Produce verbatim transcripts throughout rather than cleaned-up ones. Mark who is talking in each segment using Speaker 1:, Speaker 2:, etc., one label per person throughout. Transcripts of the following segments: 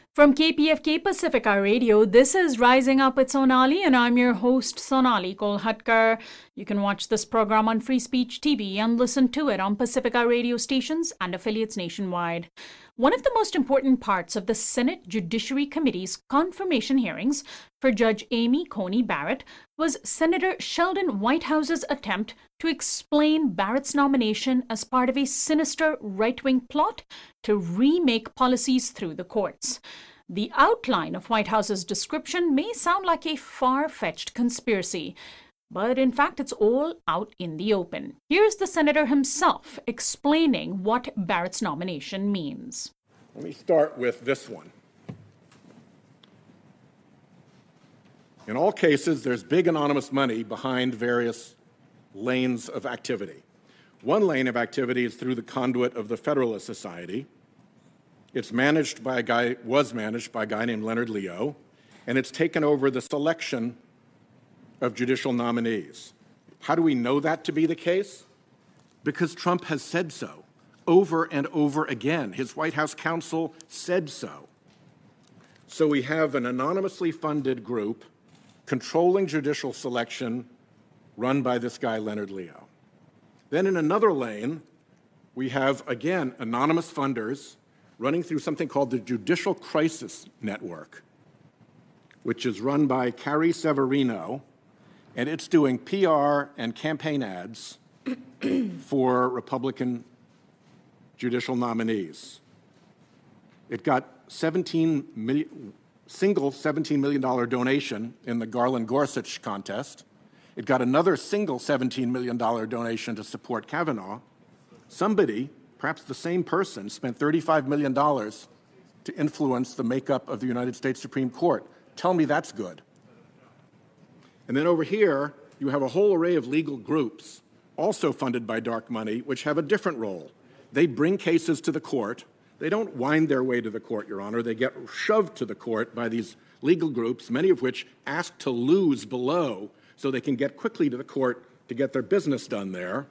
Speaker 1: From K P F K Pacifica Radio, this is Rising Up with Sonali, and I'm your host, Sonali Kolhatkar. You can watch this program on Free Speech T V and listen to it on Pacifica radio stations and affiliates nationwide. One of the most important parts of the Senate Judiciary Committee's confirmation hearings for Judge Amy Coney Barrett was Senator Sheldon Whitehouse's attempt to explain Barrett's nomination as part of a sinister right-wing plot to remake policies through the courts. The outline of Whitehouse's description may sound like a far-fetched conspiracy, but in fact it's all out in the open. Here's the senator himself explaining what Barrett's nomination means.
Speaker 2: Let me start with this one. In all cases, there's big anonymous money behind various lanes of activity. One lane of activity is through the conduit of the Federalist Society. It's managed by a guy, was managed by a guy named Leonard Leo, and it's taken over the selection of judicial nominees. How do we know that to be the case? Because Trump has said so over and over again. His White House counsel said so. So we have an anonymously funded group controlling judicial selection run by this guy, Leonard Leo. Then in another lane, we have, again, anonymous funders running through something called the Judicial Crisis Network, which is run by Carrie Severino, and it's doing P R and campaign ads for Republican judicial nominees. It got seventeen million, single seventeen million dollars donation in the Garland-Gorsuch contest. It got another single seventeen million dollars donation to support Kavanaugh. Somebody, perhaps the same person, spent thirty-five million dollars to influence the makeup of the United States Supreme Court. Tell me that's good. And then over here, you have a whole array of legal groups, also funded by dark money, which have a different role. They bring cases to the court. They don't wind their way to the court, Your Honor. They get shoved to the court by these legal groups, many of which ask to lose below so they can get quickly to the court to get their business done there.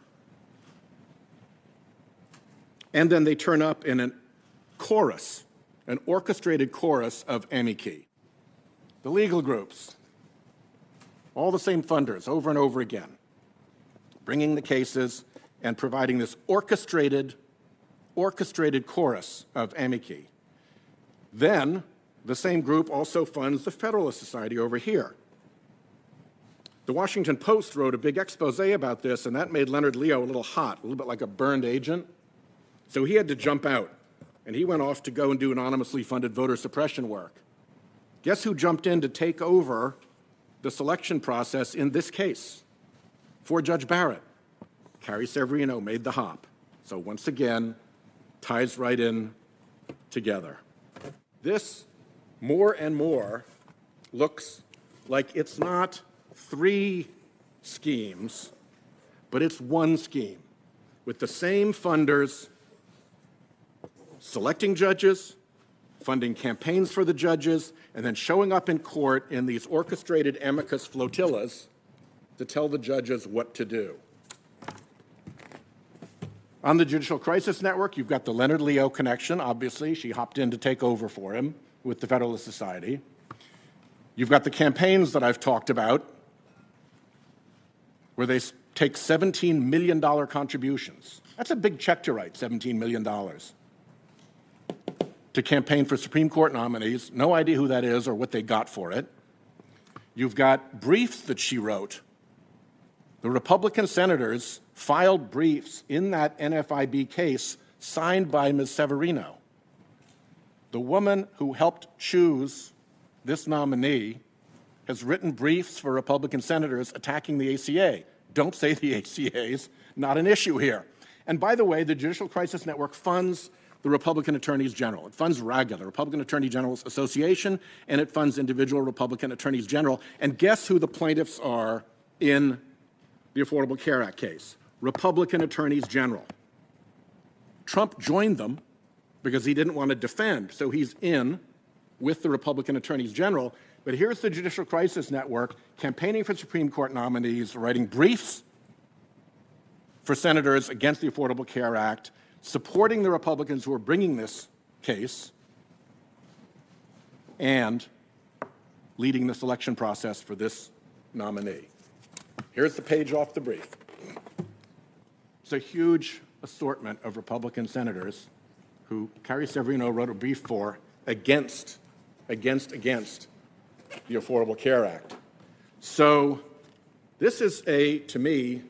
Speaker 2: And then they turn up in a chorus, an orchestrated chorus of amici. The legal groups, all the same funders over and over again, bringing the cases and providing this orchestrated, orchestrated chorus of amici. Then the same group also funds the Federalist Society over here. The Washington Post wrote a big expose about this, and that made Leonard Leo a little hot, a little bit like a burned agent. So he had to jump out, and he went off to go and do anonymously funded voter suppression work. Guess who jumped in to take over the selection process in this case for Judge Barrett? Carrie Severino made the hop. So once again, ties right in together. This more and more looks like it's not three schemes, but it's one scheme with the same funders selecting judges, funding campaigns for the judges, and then showing up in court in these orchestrated amicus flotillas to tell the judges what to do. On the Judicial Crisis Network, you've got the Leonard Leo connection, obviously. She hopped in to take over for him with the Federalist Society. You've got the campaigns that I've talked about, where they take seventeen million dollars contributions. That's a big check to write, seventeen million dollars. To campaign for Supreme Court nominees. No idea who that is or what they got for it. You've got briefs that she wrote. The Republican senators filed briefs in that N F I B case signed by Miz Severino. The woman who helped choose this nominee has written briefs for Republican senators attacking the A C A. Don't say the A C A's not an issue here. And by the way, the Judicial Crisis Network funds the Republican Attorneys General. It funds RAGA, the Republican Attorney General's Association, and it funds individual Republican Attorneys General. And guess who the plaintiffs are in the Affordable Care Act case? Republican Attorneys General. Trump joined them because he didn't want to defend, so he's in with the Republican Attorneys General. But here's the Judicial Crisis Network campaigning for Supreme Court nominees, writing briefs for senators against the Affordable Care Act, supporting the Republicans who are bringing this case, and leading the selection process for this nominee. Here's the page off the brief. It's a huge assortment of Republican senators who Carrie Severino wrote a brief for against, against, against the Affordable Care Act. So this is a, to me,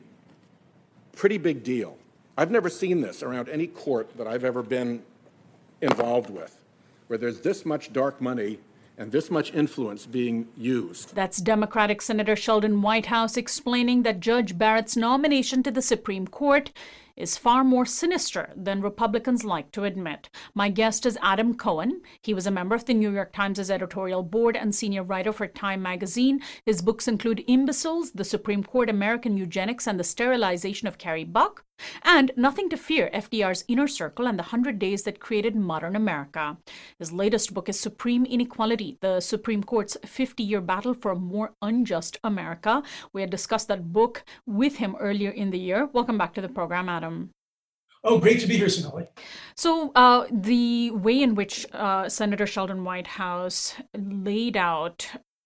Speaker 2: pretty big deal. I've never seen this around any court that I've ever been involved with, where there's this much dark money and this much influence being used.
Speaker 1: That's Democratic Senator Sheldon Whitehouse explaining that Judge Barrett's nomination to the Supreme Court is far more sinister than Republicans like to admit. My guest is Adam Cohen. He was a member of the New York Times' editorial board and senior writer for Time magazine. His books include Imbeciles, The Supreme Court, American Eugenics, and the Sterilization of Carrie Buck, and Nothing to Fear, F D R's Inner Circle and the Hundred Days That Created Modern America. His latest book is Supreme Inequality, the Supreme Court's fifty-year battle for a more unjust America. We had discussed that book with him earlier in the year. Welcome back to the program, Adam.
Speaker 3: Oh, great to be here, Sonali.
Speaker 1: So uh, the way in which uh, Senator Sheldon Whitehouse laid out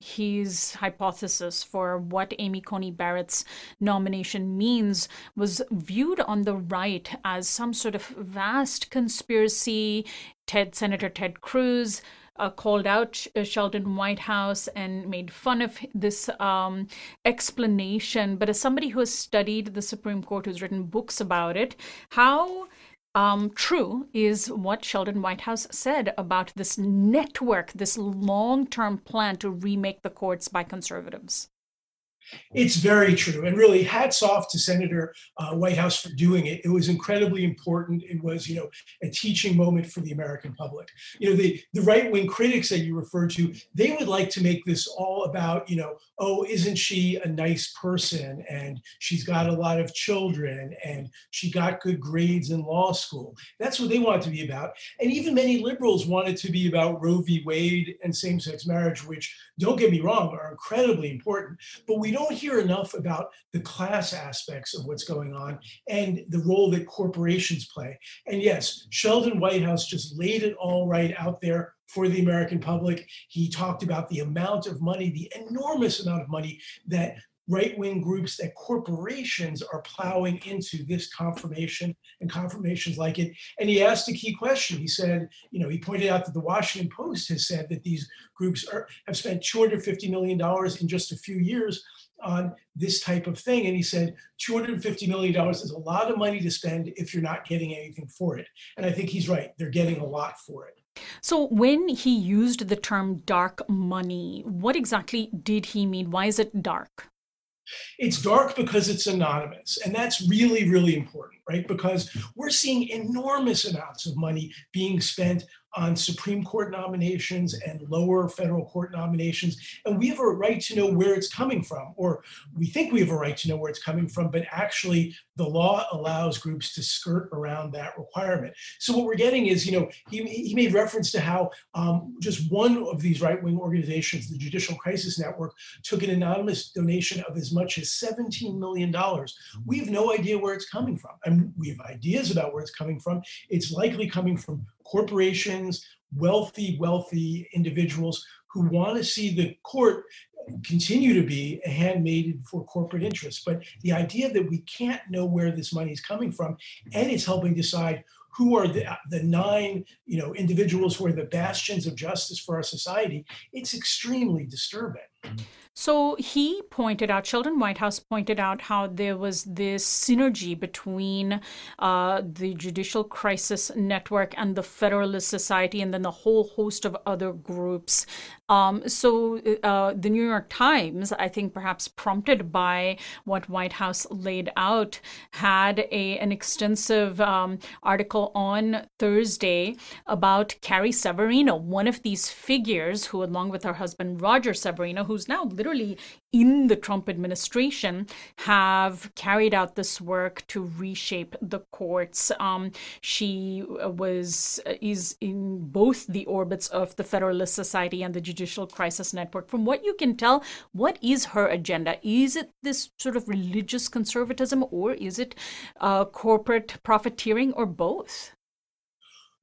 Speaker 1: his hypothesis for what Amy Coney Barrett's nomination means was viewed on the right as some sort of vast conspiracy. Ted, Senator Ted Cruz Uh, called out Sheldon Whitehouse and made fun of this um, explanation. But as somebody who has studied the Supreme Court, who's written books about it, how um, true is what Sheldon Whitehouse said about this network, this long-term plan to remake the courts by conservatives?
Speaker 3: It's very true. And really, hats off to Senator uh, Whitehouse for doing it. It was incredibly important. It was, you know, a teaching moment for the American public. You know, the, the right-wing critics that you referred to, they would like to make this all about, you know, oh, isn't she a nice person? And she's got a lot of children and she got good grades in law school. That's what they want it to be about. And even many liberals want it to be about Roe v. Wade and same-sex marriage, which, don't get me wrong, are incredibly important. But we don't hear enough about the class aspects of what's going on and the role that corporations play. And yes, Sheldon Whitehouse just laid it all right out there for the American public. He talked about the amount of money, the enormous amount of money that right-wing groups, that corporations are plowing into this confirmation and confirmations like it. And he asked a key question. He said, you know, he pointed out that the Washington Post has said that these groups are, have spent two hundred fifty million dollars in just a few years on this type of thing. And he said, two hundred fifty million dollars is a lot of money to spend if you're not getting anything for it. And I think he's right. They're getting a lot for it.
Speaker 1: So when he used the term dark money, what exactly did he mean? Why is it dark?
Speaker 3: It's dark because it's anonymous. And that's really, really important, right? Because we're seeing enormous amounts of money being spent on Supreme Court nominations and lower federal court nominations. And we have a right to know where it's coming from, or we think we have a right to know where it's coming from, but actually the law allows groups to skirt around that requirement. So what we're getting is, you know, he, he made reference to how um, just one of these right-wing organizations, the Judicial Crisis Network, took an anonymous donation of as much as seventeen million dollars. We have no idea where it's coming from. And we have ideas about where it's coming from. It's likely coming from corporations, wealthy, wealthy individuals who want to see the court continue to be a handmaiden for corporate interests. But the idea that we can't know where this money is coming from, and it's helping decide who are the, the nine, you know, individuals who are the bastions of justice for our society, it's extremely disturbing.
Speaker 1: So he pointed out, Sheldon Whitehouse pointed out how there was this synergy between uh, the Judicial Crisis Network and the Federalist Society, and then the whole host of other groups. Um, so uh, the New York Times, I think perhaps prompted by what Whitehouse laid out, had a an extensive um, article on Thursday about Carrie Severino, one of these figures who, along with her husband Roger Severino, who's now literally in the Trump administration, have carried out this work to reshape the courts. Um, she was is in both the orbits of the Federalist Society and the Judicial Crisis Network. From what you can tell, what is her agenda? Is it this sort of religious conservatism, or is it uh, corporate profiteering, or both?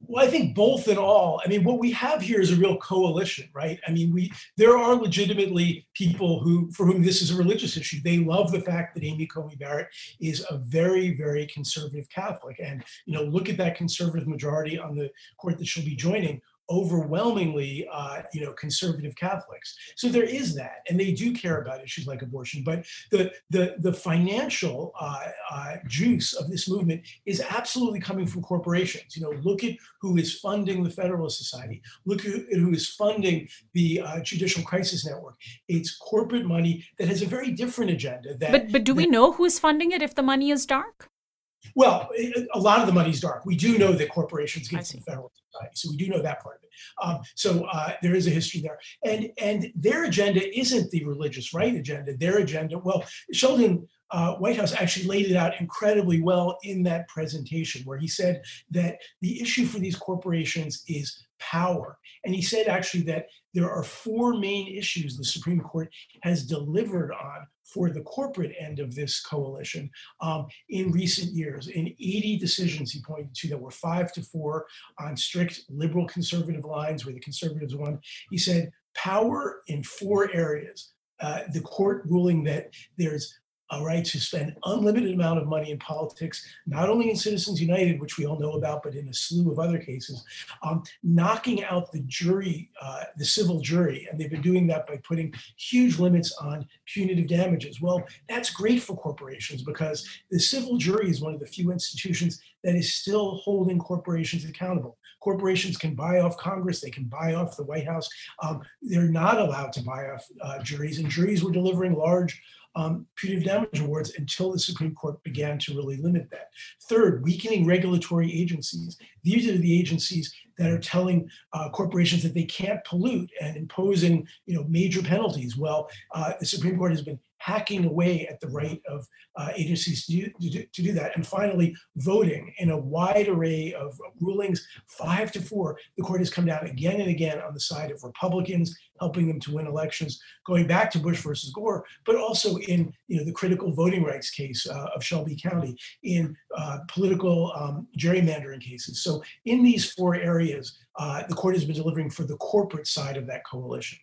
Speaker 3: Well, I think both and all. I mean, what we have here is a real coalition, right? I mean, we there are legitimately people who for whom this is a religious issue. They love the fact that Amy Coney Barrett is a very, very conservative Catholic, and you know, look at that conservative majority on the court that she'll be joining. Overwhelmingly, uh, you know, conservative Catholics. So there is that, and they do care about issues like abortion. But the the the financial uh, uh, juice of this movement is absolutely coming from corporations. You know, look at who is funding the Federalist Society. Look at who is funding the uh, Judicial Crisis Network. It's corporate money that has a very different agenda. That,
Speaker 1: But but do we
Speaker 3: that,
Speaker 1: know who is funding it if the money is dark?
Speaker 3: Well, a lot of the money's dark. We do know that corporations
Speaker 1: I
Speaker 3: get to
Speaker 1: see.
Speaker 3: the federal society, so we do know that part of it. Um, so uh, there is a history there, and and their agenda isn't the religious right agenda. Their agenda, well, Sheldon uh, Whitehouse actually laid it out incredibly well in that presentation, where he said that the issue for these corporations is power, and he said actually that there are four main issues the Supreme Court has delivered on for the corporate end of this coalition um, in recent years. In eighty decisions, he pointed to that were five to four on strict liberal conservative lines where the conservatives won. He said power in four areas. Uh, the court ruling that there's a right to spend unlimited amount of money in politics, not only in Citizens United, which we all know about, but in a slew of other cases, um, knocking out the jury, uh, the civil jury. And they've been doing that by putting huge limits on punitive damages. Well, that's great for corporations because the civil jury is one of the few institutions that is still holding corporations accountable. Corporations can buy off Congress, they can buy off the White House. Um, they're not allowed to buy off uh, juries, and juries were delivering large Um, punitive damage awards until the Supreme Court began to really limit that. Third, weakening regulatory agencies. These are the agencies that are telling uh, corporations that they can't pollute and imposing, you know, major penalties. Well, uh, the Supreme Court has been hacking away at the right of uh, agencies to do, to, do, to do that. And finally, voting in a wide array of rulings, five to four, the court has come down again and again on the side of Republicans, helping them to win elections, going back to Bush versus Gore, but also in, you know, the critical voting rights case uh, of Shelby County, in uh, political um, gerrymandering cases. So in these four areas, uh, the court has been delivering for the corporate side of that coalition.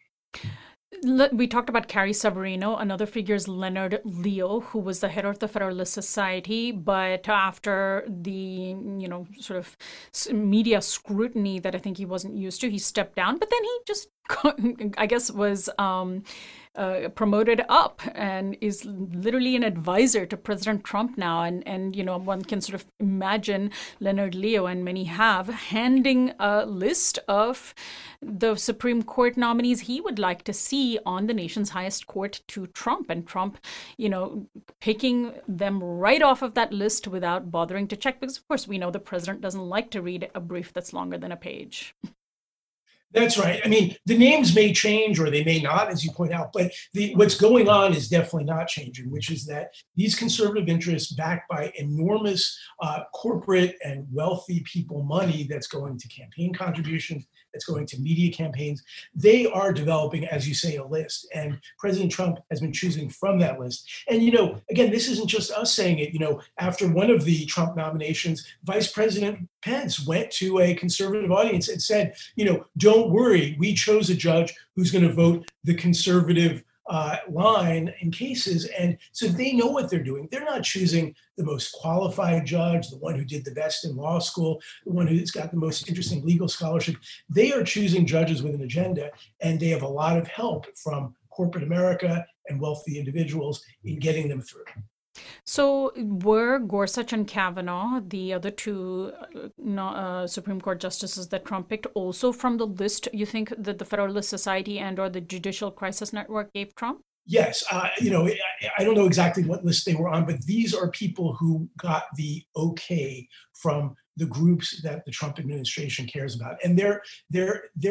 Speaker 1: We talked about Carrie Severino. Another figure is Leonard Leo, who was the head of the Federalist Society. But after the, you know, sort of media scrutiny that I think he wasn't used to, he stepped down. But then he just, I guess, was um, uh, promoted up and is literally an advisor to President Trump now. And, and, you know, one can sort of imagine Leonard Leo, and many have, handing a list of the Supreme Court nominees he would like to see on the nation's highest court to Trump, and Trump, you know, picking them right off of that list without bothering to check, because of course we know the president doesn't like to read a brief that's longer than a page.
Speaker 3: That's right. I mean, the names may change or they may not, as you point out, but the, what's going on is definitely not changing, which is that these conservative interests backed by enormous uh, corporate and wealthy people money that's going to campaign contributions, that's going to media campaigns, they are developing, as you say, a list. And President Trump has been choosing from that list. And, you know, again, this isn't just us saying it. You know, after one of the Trump nominations, Vice President Pence went to a conservative audience and said, you know, don't worry, we chose a judge who's going to vote the conservative uh, line in cases. And so they know what they're doing. They're not choosing the most qualified judge, the one who did the best in law school, the one who's got the most interesting legal scholarship. They are choosing judges with an agenda, and they have a lot of help from corporate America and wealthy individuals in getting them through.
Speaker 1: So were Gorsuch and Kavanaugh, the other two uh, Supreme Court justices that Trump picked, also from the list you think that the Federalist Society and or the Judicial Crisis Network gave Trump?
Speaker 3: Yes, uh, you know, I, I don't know exactly what list they were on, but these are people who got the okay from the groups that the Trump administration cares about, and they're they're they're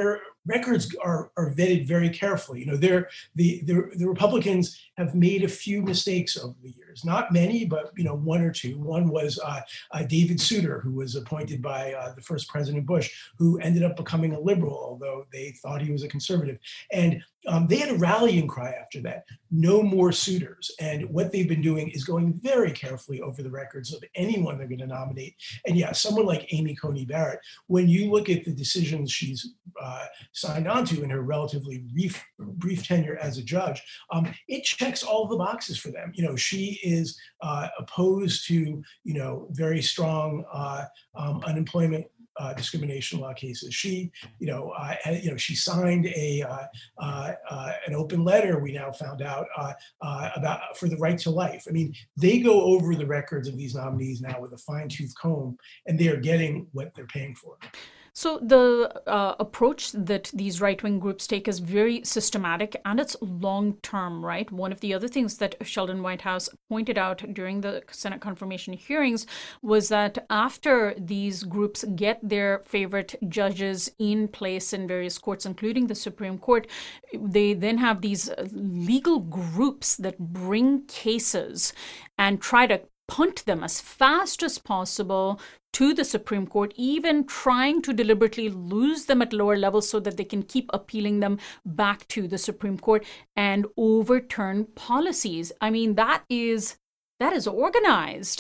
Speaker 3: records are, are vetted very carefully. You know, they're, the, the, the Republicans have made a few mistakes over the years, not many, but, you know, one or two. One was uh, uh, David Souter, who was appointed by uh, the first President Bush, who ended up becoming a liberal, although they thought he was a conservative. And um, they had a rallying cry after that, no more Souters. And what they've been doing is going very carefully over the records of anyone they're going to nominate. And yeah, someone like Amy Coney Barrett, when you look at the decisions she's uh, signed on to in her relatively brief, brief tenure as a judge, um, it checks all the boxes for them. You know, she is uh, opposed to, you know, very strong uh, um, unemployment Uh, discrimination law cases. She, you know, uh, you know, she signed a uh, uh, uh, an open letter. We now found out uh, uh, about for the right to life. I mean, they go over the records of these nominees now with a fine tooth comb, and they are getting what they're paying for.
Speaker 1: So the uh, approach that these right-wing groups take is very systematic and it's long-term, right? One of the other things that Sheldon Whitehouse pointed out during the Senate confirmation hearings was that after these groups get their favorite judges in place in various courts, including the Supreme Court, they then have these legal groups that bring cases and try to punt them as fast as possible to the Supreme Court, even trying to deliberately lose them at lower levels so that they can keep appealing them back to the Supreme Court and overturn policies. I mean, that is that is organized.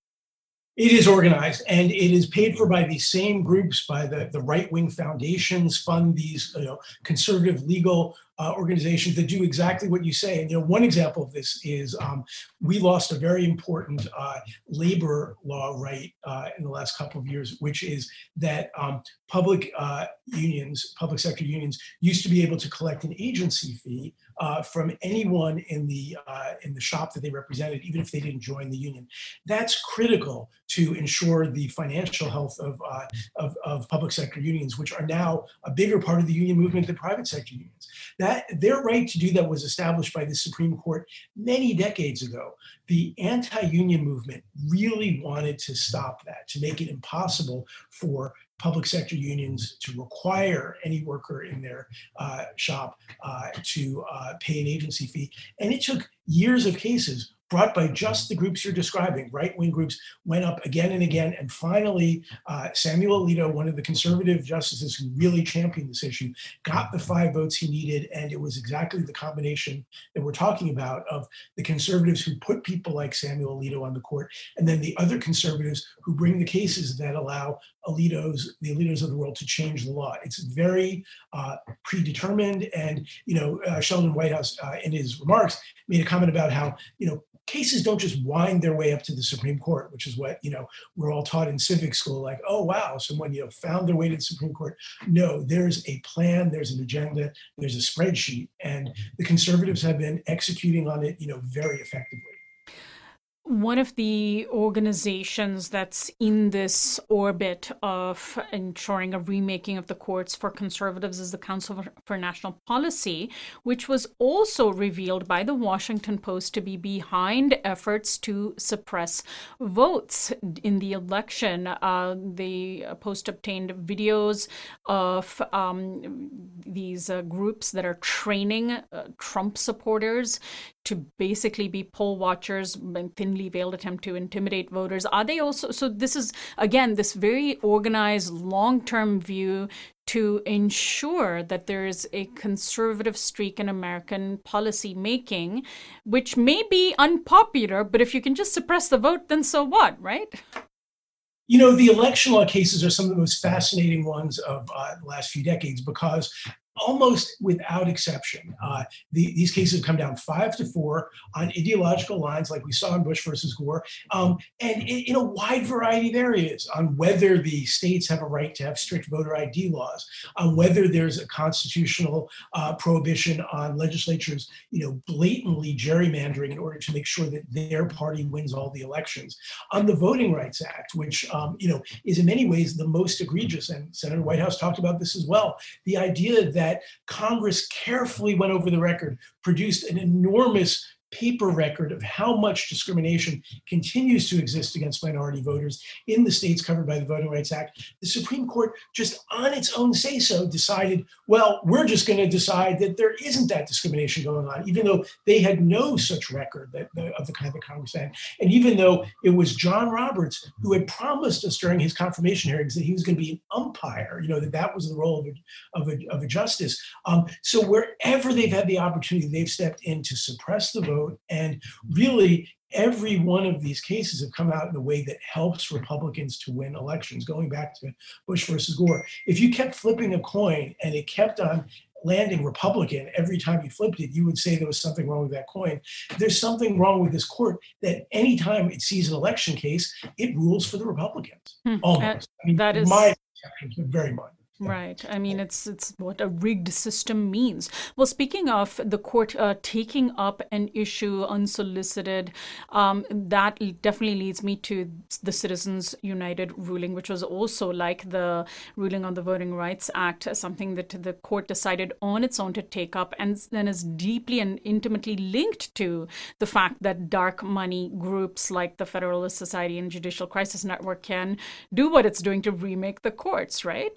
Speaker 3: It is organized, and it is paid for by these same groups, by the, the right-wing foundations, fund these, you know, conservative legal uh, organizations that do exactly what you say. And, you know, one example of this is um, we lost a very important uh, labor law right uh, in the last couple of years, which is that um, public uh, unions, public sector unions, used to be able to collect an agency fee uh, from anyone in the uh, in the shop that they represented, even if they didn't join the union. That's critical to ensure the financial health of, uh, of, of public sector unions, which are now a bigger part of the union movement than private sector unions. That their right to do that was established by the Supreme Court many decades ago. The anti-union movement really wanted to stop that, to make it impossible for public sector unions to require any worker in their uh, shop uh, to uh, pay an agency fee. And it took years of cases brought by just the groups you're describing. Right-wing groups went up again and again. And finally, uh, Samuel Alito, one of the conservative justices who really championed this issue, got the five votes he needed. And it was exactly the combination that we're talking about of the conservatives who put people like Samuel Alito on the court, and then the other conservatives who bring the cases that allow Alito's, the Alitos of the world to change the law. It's very uh, predetermined. And, you know, uh, Sheldon Whitehouse uh, in his remarks made a comment about how, you know, cases don't just wind their way up to the Supreme Court, which is what, you know, we're all taught in civic school, like, oh, wow, someone, you know, found their way to the Supreme Court. No, there's a plan, there's an agenda, there's a spreadsheet, and the conservatives have been executing on it, you know, very effectively.
Speaker 1: One of the organizations that's in this orbit of ensuring a remaking of the courts for conservatives is the Council for National Policy, which was also revealed by the Washington Post to be behind efforts to suppress votes in the election. Uh, the Post obtained videos of um, these uh, groups that are training uh, Trump supporters to basically be poll watchers, thinly veiled attempt to intimidate voters. Are they also, so this is, again, this very organized long-term view to ensure that there is a conservative streak in American policy making, which may be unpopular, but if you can just suppress the vote, then so what, right?
Speaker 3: You know, the election law cases are some of the most fascinating ones of uh, the last few decades because almost without exception, uh, the, these cases have come down five to four on ideological lines, like we saw in Bush versus Gore, um, and in, in a wide variety of areas on whether the states have a right to have strict voter I D laws, on whether there's a constitutional uh, prohibition on legislatures, you know, blatantly gerrymandering in order to make sure that their party wins all the elections, on the Voting Rights Act, which um, you know is in many ways the most egregious, and Senator Whitehouse talked about this as well. The idea that that Congress carefully went over the record, produced an enormous paper record of how much discrimination continues to exist against minority voters in the states covered by the Voting Rights Act, the Supreme Court just on its own say-so decided, well, we're just going to decide that there isn't that discrimination going on, even though they had no such record that, of the kind that Congress had. And even though it was John Roberts who had promised us during his confirmation hearings that he was going to be an umpire, you know, that that was the role of a, of a, of a justice. Um, so wherever they've had the opportunity, they've stepped in to suppress the vote. And really, every one of these cases have come out in a way that helps Republicans to win elections, going back to Bush versus Gore. If you kept flipping a coin and it kept on landing Republican every time you flipped it, you would say there was something wrong with that coin. There's something wrong with this court that anytime it sees an election case, it rules for the Republicans. Hmm. Almost.
Speaker 1: Uh,
Speaker 3: I mean,
Speaker 1: that is
Speaker 3: my exceptions, but very much.
Speaker 1: Right. I mean, it's it's what a rigged system means. Well, speaking of the court uh, taking up an issue unsolicited, um, that definitely leads me to the Citizens United ruling, which was also like the ruling on the Voting Rights Act, something that the court decided on its own to take up, and then is deeply and intimately linked to the fact that dark money groups like the Federalist Society and Judicial Crisis Network can do what it's doing to remake the courts, right?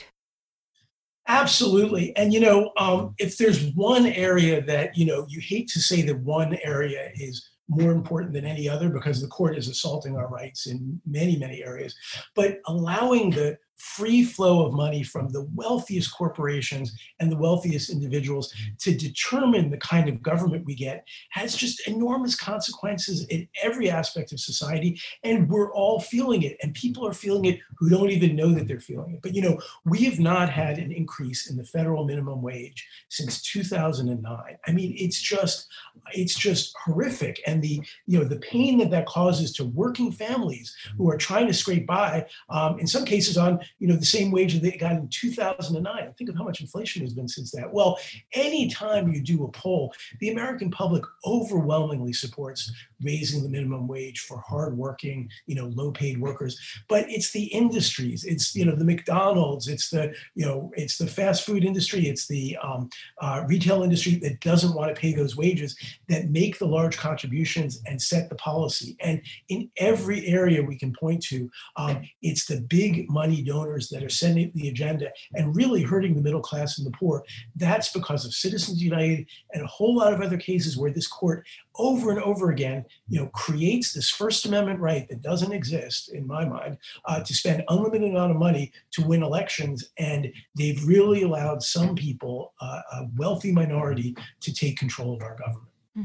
Speaker 3: Absolutely. And, you know, um, if there's one area that, you know, you hate to say that one area is more important than any other because the court is assaulting our rights in many, many areas, but allowing the free flow of money from the wealthiest corporations and the wealthiest individuals to determine the kind of government we get has just enormous consequences in every aspect of society. And we're all feeling it. And people are feeling it who don't even know that they're feeling it. But, you know, we have not had an increase in the federal minimum wage since two thousand nine. I mean, it's just, it's just horrific. And the, you know, the pain that that causes to working families who are trying to scrape by, um, in some cases on, you know, the same wage that they got in two thousand nine. Think of how much inflation has been since that. Well, anytime you do a poll, the American public overwhelmingly supports raising the minimum wage for hardworking, you know, low-paid workers. But it's the industries, it's, you know, the McDonald's, it's the, you know, it's the fast food industry, it's the um, uh, retail industry that doesn't want to pay those wages that make the large contributions and set the policy. And in every area we can point to, um, it's the big money donors that are setting the agenda and really hurting the middle class and the poor. That's because of Citizens United and a whole lot of other cases where this court over and over again, you know, creates this First Amendment right that doesn't exist, in my mind, uh, to spend unlimited amount of money to win elections. And they've really allowed some people, uh, a wealthy minority, to take control of our government.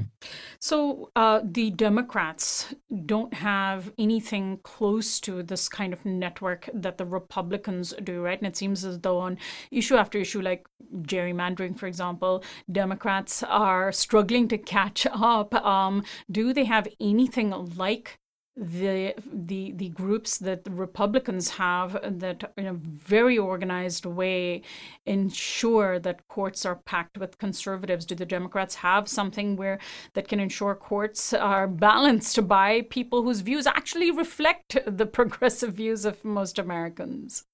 Speaker 1: So uh, the Democrats don't have anything close to this kind of network that the Republicans do, right? And it seems as though on issue after issue, like gerrymandering, for example, Democrats are struggling to catch up. Um, do they have anything like the the the groups that the Republicans have that in a very organized way ensure that courts are packed with conservatives? Do the Democrats have something where that can ensure courts are balanced by people whose views actually reflect the progressive views of most Americans?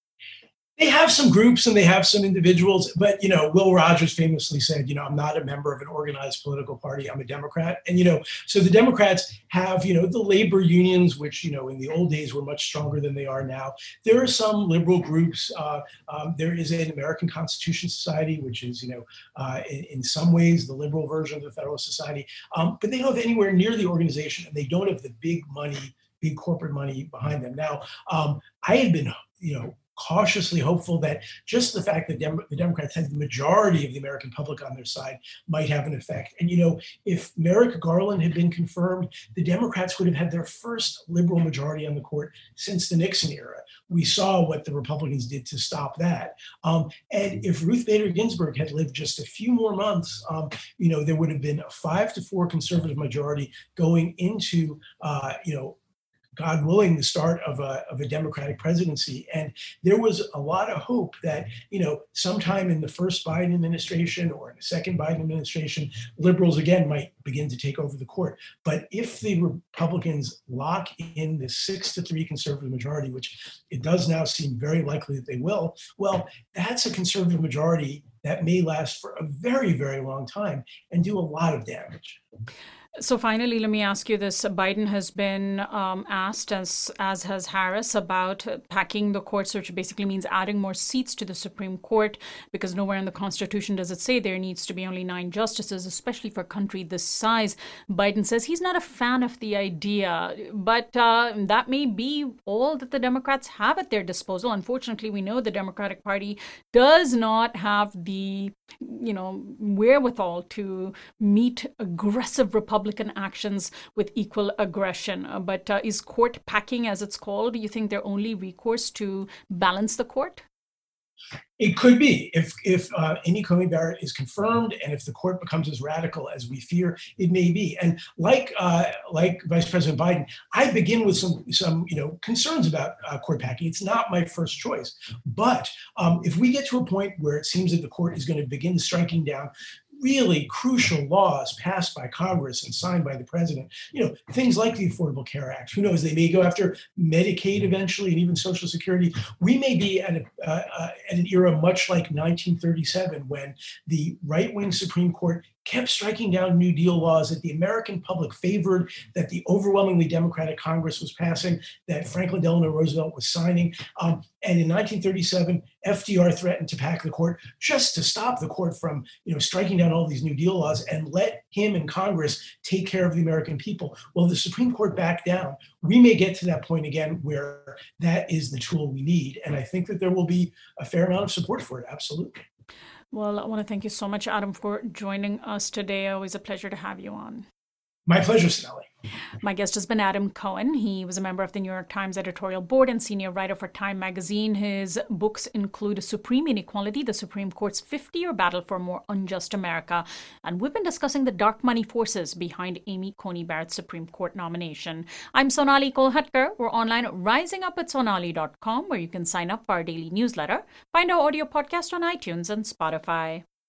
Speaker 3: They have some groups and they have some individuals, but, you know, Will Rogers famously said, you know, I'm not a member of an organized political party, I'm a Democrat. And, you know, so the Democrats have, you know, the labor unions, which, you know, in the old days were much stronger than they are now. There are some liberal groups. Uh, um, there is an American Constitution Society, which is, you know, uh, in, in some ways the liberal version of the Federalist Society, um, but they don't have anywhere near the organization and they don't have the big money, big corporate money behind them. Now, um, I had been, you know, cautiously hopeful that just the fact that Dem- the Democrats had the majority of the American public on their side might have an effect. And, you know, if Merrick Garland had been confirmed, the Democrats would have had their first liberal majority on the court since the Nixon era. We saw what the Republicans did to stop that. Um, and if Ruth Bader Ginsburg had lived just a few more months, um, you know, there would have been a five to four conservative majority going into, uh, you know, God willing, the start of a, of a Democratic presidency. And there was a lot of hope that, you know, sometime in the first Biden administration or in the second Biden administration, liberals again might begin to take over the court. But if the Republicans lock in the six to three conservative majority, which it does now seem very likely that they will, well, that's a conservative majority that may last for a very, very long time and do a lot of damage.
Speaker 1: So finally, let me ask you this. Biden has been um, asked, as as has Harris, about packing the courts, which basically means adding more seats to the Supreme Court, because nowhere in the Constitution does it say there needs to be only nine justices, especially for a country this size. Biden says he's not a fan of the idea, but uh, that may be all that the Democrats have at their disposal. Unfortunately, we know the Democratic Party does not have the, you know, wherewithal to meet aggressive Republican Republican actions with equal aggression. Uh, but uh, is court packing, as it's called, do you think their only recourse to balance the court?
Speaker 3: It could be if if uh, Amy Coney Barrett is confirmed, and if the court becomes as radical as we fear, it may be. And like uh, like Vice President Biden, I begin with some some you know concerns about uh, court packing. It's not my first choice, but um, if we get to a point where it seems that the court is going to begin striking down really crucial laws passed by Congress and signed by the president, you know, things like the Affordable Care Act. Who knows? They may go after Medicaid eventually, and even Social Security. We may be at, a, uh, uh, at an era much like nineteen thirty-seven, when the right-wing Supreme Court kept striking down New Deal laws that the American public favored, that the overwhelmingly Democratic Congress was passing, that Franklin Delano Roosevelt was signing. Um, and in nineteen thirty-seven, F D R threatened to pack the court just to stop the court from, you know, striking down all these New Deal laws and let him and Congress take care of the American people. Well, the Supreme Court backed down. We may get to that point again where that is the tool we need. And I think that there will be a fair amount of support for it. Absolutely.
Speaker 1: Well, I want to thank you so much, Adam, for joining us today. Always a pleasure to have you on.
Speaker 3: My pleasure, Sonali.
Speaker 1: My guest has been Adam Cohen. He was a member of the New York Times editorial board and senior writer for Time magazine. His books include Supreme Inequality, the Supreme Court's fifty-year battle for a more unjust America. And we've been discussing the dark money forces behind Amy Coney Barrett's Supreme Court nomination. I'm Sonali Kolhatkar. We're online at rising up at sonali dot com, where you can sign up for our daily newsletter. Find our audio podcast on iTunes and Spotify.